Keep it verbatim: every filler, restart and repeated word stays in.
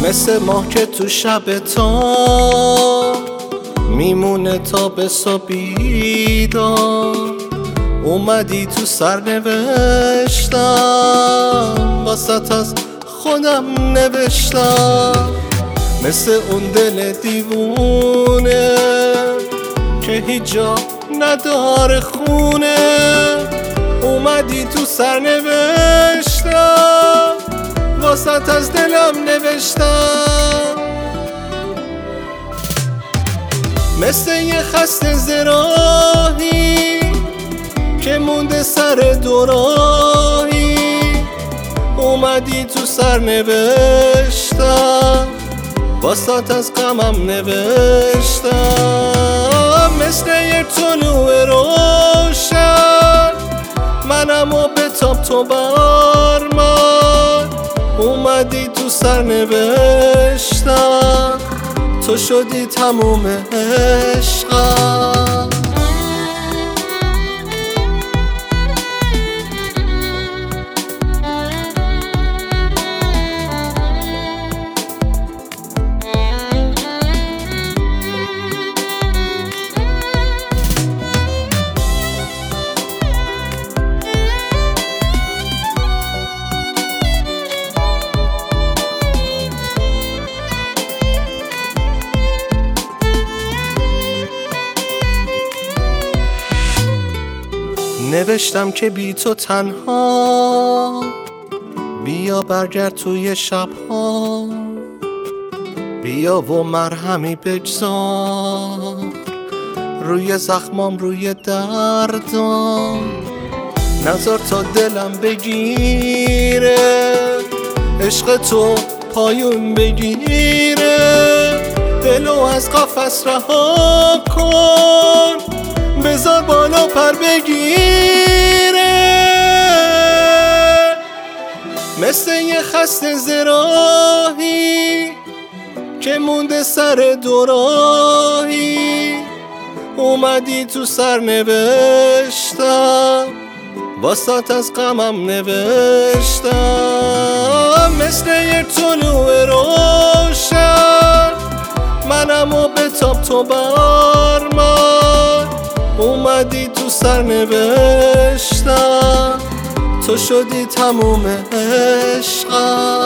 مثل ماه که تو شب تا میمونه تا به صبح بیدار. اومدی تو سرنوشتم واسط از خودم نوشتم. مثل اون دل دیوونه که هیچ جا نداره خونه. اومدی تو سرنوشتم واسط از دلم نوشتم. مثل یه خسته زراحی که مونده سر دوراهی. اومدی تو سرنوشتم واسط از غمم نوشتم. مثل یه طلوع روشن منم و به تاب تو بر من. اومدی تو سرنوشتم تو شدی تموم عشقم. نوشتم که بی تو تنها بیا برگرد توی شبها. بیا و مرهمی بگذار روی زخمام روی دردام. نذار تا دلم بگیره عشق تو پایون بگیره. دلو از قفس رها کن بذار بالا پر بگیره. مثل یه خسته زراحی که مونده سر دوراهی. اومدی تو سرنوشتم واسط از غمم نوشتم. مثل یه طلوع روشن منم و به تاب تو بر من. اومدی تو سرنوشتم تو شدی تموم عشقم.